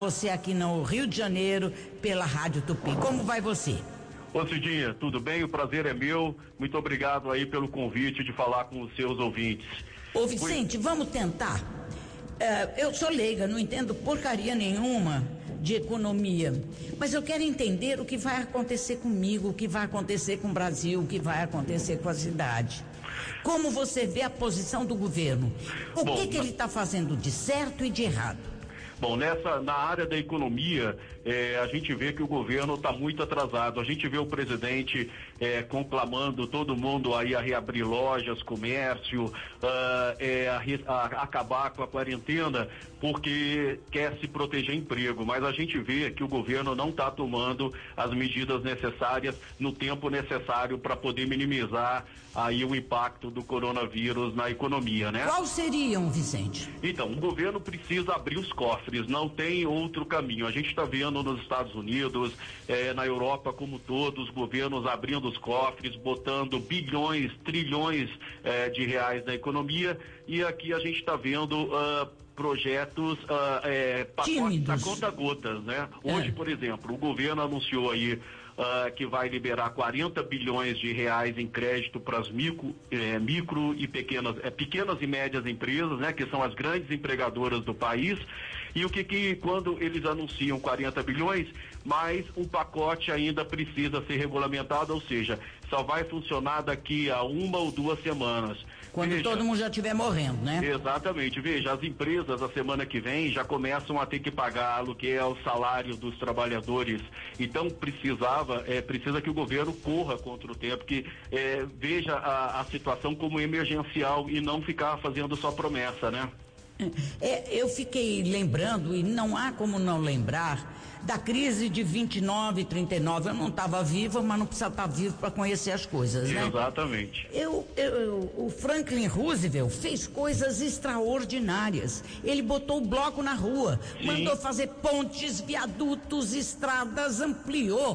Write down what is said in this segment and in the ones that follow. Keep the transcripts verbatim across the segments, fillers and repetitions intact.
Você aqui no Rio de Janeiro, pela Rádio Tupi. Como vai você? Ô Cidinha, tudo bem? O prazer é meu. Muito obrigado aí pelo convite de falar com os seus ouvintes. Ô Vicente, Fui... vamos tentar. Uh, eu sou leiga, não entendo porcaria nenhuma de economia, mas eu quero entender o que vai acontecer comigo, o que vai acontecer com o Brasil, o que vai acontecer com a cidade. Como você vê a posição do governo? O Bom, que que ele está fazendo de certo e de errado? Bom, nessa, na área da economia, eh, a gente vê que o governo está muito atrasado. A gente vê o presidente eh, conclamando todo mundo aí a reabrir lojas, comércio, uh, eh, a, a, a acabar com a quarentena, porque quer se proteger emprego. Mas a gente vê que o governo não está tomando as medidas necessárias no tempo necessário para poder minimizar aí o impacto do coronavírus na economia, né? Quais seriam, Vicente? Então, o governo precisa abrir os cofres. Não tem outro caminho. A gente está vendo nos Estados Unidos, eh, na Europa como todos, os governos abrindo os cofres, botando bilhões, trilhões eh, de reais na economia, e aqui a gente está vendo uh, projetos uh, eh, pacotes a conta-gotas, né? Hoje, é. por exemplo, o governo anunciou aí Uh, que vai liberar quarenta bilhões de reais em crédito para as micro, eh, micro e pequenas, eh, pequenas e médias empresas, né? Que são as grandes empregadoras do país. E o que que, quando eles anunciam quarenta bilhões, mas o pacote ainda precisa ser regulamentado, ou seja, só vai funcionar daqui a uma ou duas semanas. Quando Veja, todo mundo já estiver morrendo, né? Exatamente. Veja, as empresas, a semana que vem, já começam a ter que pagar aluguel, salário dos trabalhadores. Então, precisava, é, precisa que o governo corra contra o tempo, que é, veja a, a situação como emergencial e não ficar fazendo só promessa, né? É, eu fiquei lembrando, e não há como não lembrar, da crise de vinte e nove, trinta e nove. Eu não estava viva, mas não precisa estar vivo para conhecer as coisas, né? Exatamente. Eu, eu, o Franklin Roosevelt fez coisas extraordinárias. Ele botou o bloco na rua, Sim. mandou fazer pontes, viadutos, estradas, ampliou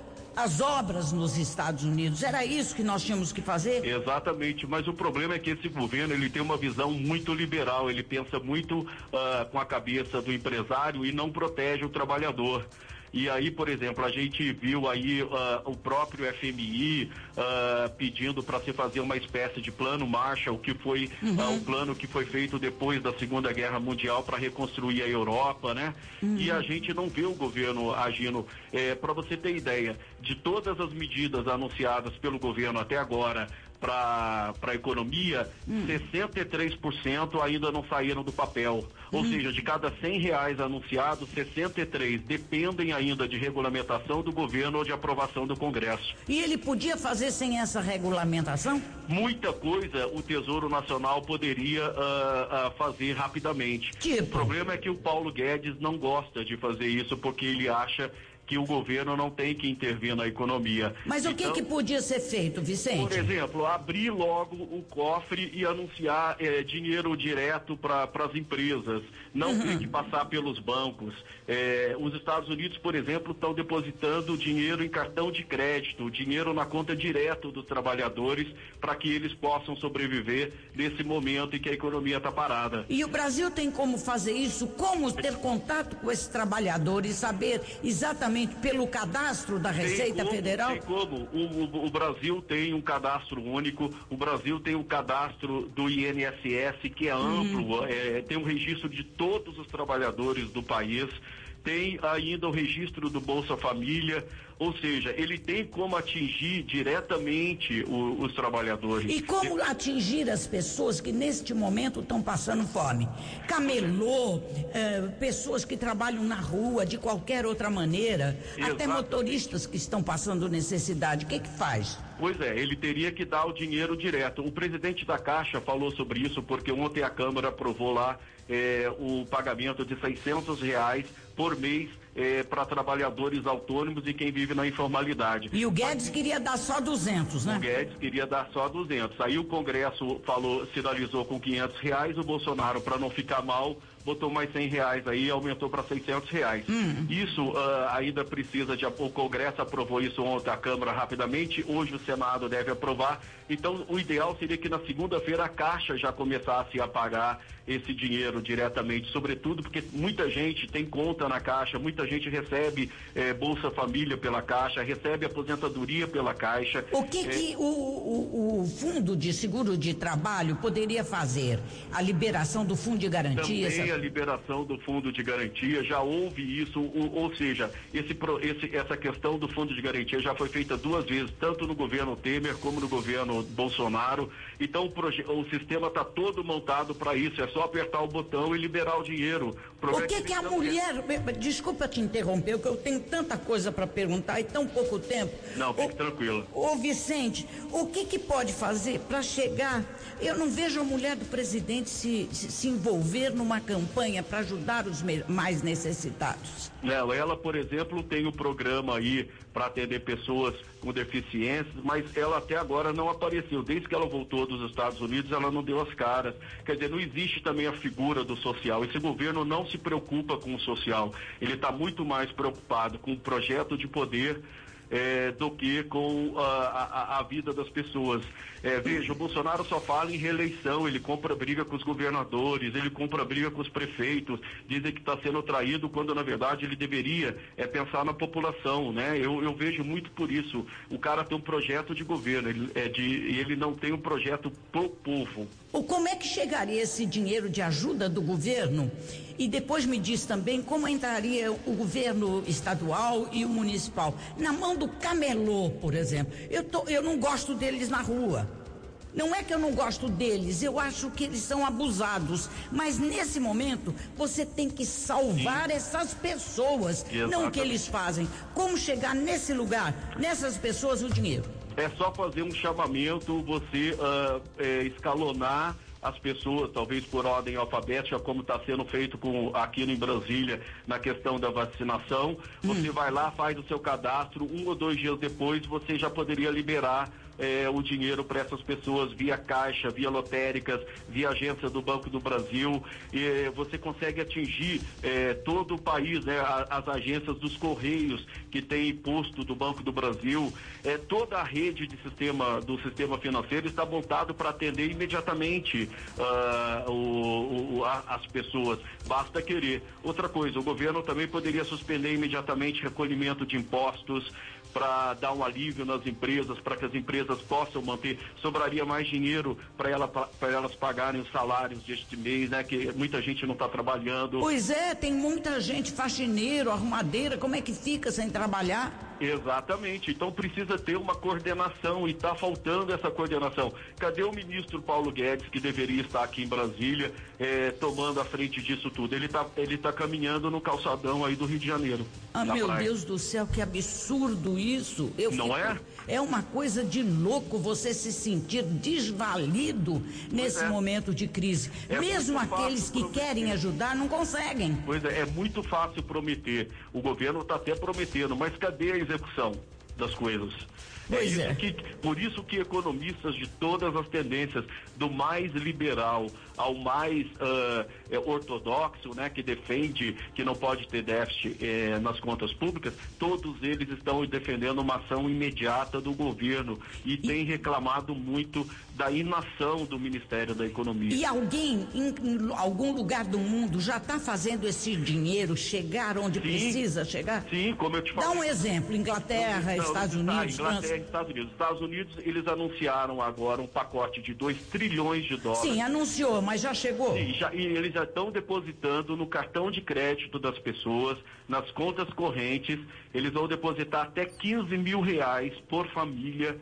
as obras nos Estados Unidos. Era isso que nós tínhamos que fazer? Exatamente, mas o problema é que esse governo, ele tem uma visão muito liberal, ele pensa muito uh, com a cabeça do empresário e não protege o trabalhador. E aí, por exemplo, a gente viu aí uh, o próprio F M I uh, pedindo para se fazer uma espécie de plano Marshall, que foi uhum. uh, o plano que foi feito depois da Segunda Guerra Mundial para reconstruir a Europa, né? Uhum. E a gente não vê o governo agindo. Eh, para você ter ideia, de todas as medidas anunciadas pelo governo até agora para a economia, hum. sessenta e três por cento ainda não saíram do papel. Ou hum. seja, de cada cem reais anunciados, sessenta e três dependem ainda de regulamentação do governo ou de aprovação do Congresso. E ele podia fazer sem essa regulamentação? Muita coisa o Tesouro Nacional poderia uh, uh, fazer rapidamente. Tipo? O problema é que o Paulo Guedes não gosta de fazer isso porque ele acha que o governo não tem que intervir na economia. Mas então, o que que podia ser feito, Vicente? Por exemplo, abrir logo o cofre e anunciar eh, dinheiro direto para as empresas, não uhum. ter que passar pelos bancos. Eh, os Estados Unidos, por exemplo, estão depositando dinheiro em cartão de crédito, dinheiro na conta direto dos trabalhadores, para que eles possam sobreviver nesse momento em que a economia está parada. E o Brasil tem como fazer isso? Como ter contato com esses trabalhadores, saber exatamente pelo cadastro da Receita como, Federal? Tem como. O, o, o Brasil tem um cadastro único, o Brasil tem o cadastro do I N S S, que é amplo, uhum. é, tem um registro de todos os trabalhadores do país, tem ainda o registro do Bolsa Família, ou seja, ele tem como atingir diretamente o, os trabalhadores. E como atingir as pessoas que neste momento estão passando fome? Camelô, eh, pessoas que trabalham na rua de qualquer outra maneira, Exatamente. Até motoristas que estão passando necessidade, o que que faz? Pois é, ele teria que dar o dinheiro direto. O presidente da Caixa falou sobre isso porque ontem a Câmara aprovou lá eh, o pagamento de seiscentos reais por mês eh, para trabalhadores autônomos e quem vive na informalidade. E o Guedes Mas, queria dar só duzentos, né? O Guedes queria dar só duzentos. Aí o Congresso falou, sinalizou com quinhentos reais, o Bolsonaro, para não ficar mal, botou mais cem reais aí, aumentou para seiscentos reais. Hum. Isso uh, ainda precisa de, o Congresso aprovou isso ontem, a Câmara rapidamente, hoje o Senado deve aprovar, então o ideal seria que na segunda-feira a Caixa já começasse a pagar esse dinheiro diretamente, sobretudo porque muita gente tem conta na Caixa, muita gente recebe eh, Bolsa Família pela Caixa, recebe aposentadoria pela Caixa. O que eh, que o, o, o Fundo de Seguro de Trabalho poderia fazer? A liberação do Fundo de Garantia? Também a liberação do Fundo de Garantia, já houve isso, ou, ou seja, esse, esse, essa questão do Fundo de Garantia já foi feita duas vezes, tanto no governo Temer como no governo Bolsonaro, então o, o sistema está todo montado para isso, é só apertar o botão e liberar o dinheiro. O, o que que a mulher, é... desculpa te interromper, porque eu tenho tanta coisa para perguntar e tão pouco tempo. Não, fique tranquilo. Ô Vicente, o que que pode fazer para chegar, eu não vejo a mulher do presidente se, se, se envolver numa campanha para ajudar os mais necessitados. Não, ela, por exemplo, tem o programa aí para atender pessoas com deficiências, mas ela até agora não apareceu. Desde que ela voltou dos Estados Unidos, ela não deu as caras. Quer dizer, não existe também a figura do social. Esse governo não se preocupa com o social. Ele está muito mais preocupado com o projeto de poder É, do que com uh, a, a vida das pessoas. É, veja, o Bolsonaro só fala em reeleição, ele compra briga com os governadores, ele compra briga com os prefeitos, dizem que está sendo traído, quando na verdade ele deveria é, pensar na população, né? Eu, eu vejo muito por isso. O cara tem um projeto de governo, ele, é de, ele não tem um projeto pro povo. Como é que chegaria esse dinheiro de ajuda do governo? E depois me diz também como entraria o governo estadual e o municipal. Na mão do camelô, por exemplo. Eu, tô, eu não gosto deles na rua. Não é que eu não gosto deles, eu acho que eles são abusados. Mas nesse momento, você tem que salvar Sim. essas pessoas. Exatamente. Não o que eles fazem. Como chegar nesse lugar, nessas pessoas, o dinheiro? É só fazer um chamamento, você uh, é, escalonar as pessoas, talvez por ordem alfabética, como está sendo feito com, aqui em Brasília, na questão da vacinação. Hum. Você vai lá, faz o seu cadastro, um ou dois dias depois você já poderia liberar É, o dinheiro para essas pessoas via Caixa, via lotéricas, via agência do Banco do Brasil, e você consegue atingir é, todo o país, né? As agências dos Correios que tem imposto do Banco do Brasil, é, toda a rede de sistema, do sistema financeiro está montado para atender imediatamente uh, o, o, a, as pessoas, basta querer. Outra coisa, o governo também poderia suspender imediatamente recolhimento de impostos, para dar um alívio nas empresas, para que as empresas possam manter, sobraria mais dinheiro para ela, para elas pagarem os salários deste mês, né? Que muita gente não está trabalhando. Pois é, tem muita gente, faxineiro, arrumadeira, como é que fica sem trabalhar? Exatamente, então precisa ter uma coordenação e está faltando essa coordenação. Cadê o ministro Paulo Guedes, que deveria estar aqui em Brasília, eh, tomando a frente disso tudo? Ele está ele tá caminhando no calçadão aí do Rio de Janeiro. Ah, meu praia. Deus do céu, que absurdo isso. Eu Não fico, é? É uma coisa de louco você se sentir desvalido pois nesse é. momento de crise. É Mesmo aqueles que prometer. querem ajudar não conseguem. Pois é, é muito fácil prometer. O governo está até prometendo, mas cadê a execução das coisas? É isso é. que, por isso que economistas de todas as tendências, do mais liberal ao mais uh, é, ortodoxo, né, que defende que não pode ter déficit eh, nas contas públicas, todos eles estão defendendo uma ação imediata do governo e, e têm reclamado muito da inação do Ministério da Economia. E alguém em, em algum lugar do mundo já está fazendo esse dinheiro chegar onde sim, precisa chegar? Sim, como eu te falei. Dá um exemplo, Inglaterra, não, não, Estados Unidos, tá, Inglaterra, França. Estados Unidos. Estados Unidos, eles anunciaram agora um pacote de dois trilhões de dólares. Sim, anunciou, mas já chegou? Sim, já, e eles já estão depositando no cartão de crédito das pessoas, nas contas correntes, eles vão depositar até quinze mil reais por família,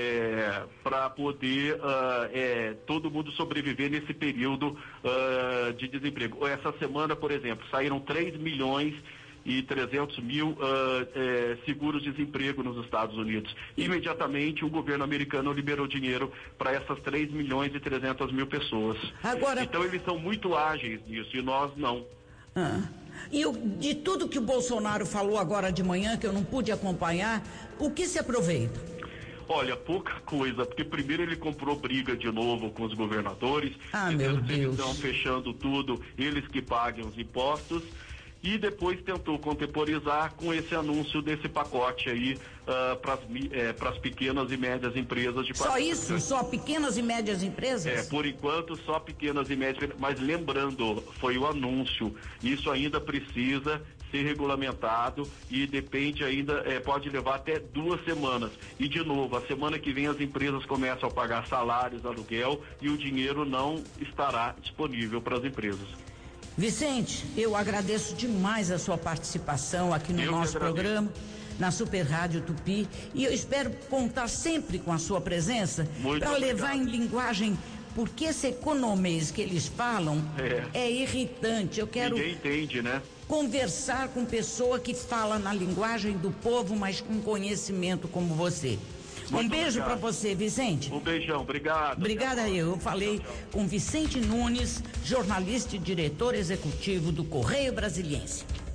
é, para poder uh, é, todo mundo sobreviver nesse período uh, de desemprego. Essa semana, por exemplo, saíram três milhões e trezentos mil uh, eh, seguros-desemprego nos Estados Unidos. Imediatamente o governo americano liberou dinheiro para essas três milhões e trezentas mil pessoas. Agora... Então eles são muito ágeis nisso e nós não. Ah. E eu, de tudo que o Bolsonaro falou agora de manhã, que eu não pude acompanhar, o que se aproveita? Olha, pouca coisa, porque primeiro ele comprou briga de novo com os governadores, ah, meu Deus. Eles estão fechando tudo, eles que paguem os impostos, e depois tentou contemporizar com esse anúncio desse pacote aí uh, para as é, pequenas e médias empresas de Só isso? Só pequenas e médias empresas? É, por enquanto só pequenas e médias, mas lembrando, foi o anúncio, isso ainda precisa ser regulamentado e depende ainda, é, pode levar até duas semanas. E de novo, a semana que vem as empresas começam a pagar salários, aluguel e o dinheiro não estará disponível para as empresas. Vicente, eu agradeço demais a sua participação aqui no eu nosso programa, na Super Rádio Tupi, e eu espero contar sempre com a sua presença para levar em linguagem, porque esse economês que eles falam é, é irritante. Eu quero Ninguém entende, né? Conversar com pessoa que fala na linguagem do povo, mas com conhecimento como você. Muito um beijo para você, Vicente. Um beijão, obrigado. Obrigada eu. Eu falei tchau, tchau. com Vicente Nunes, jornalista e diretor executivo do Correio Brasiliense.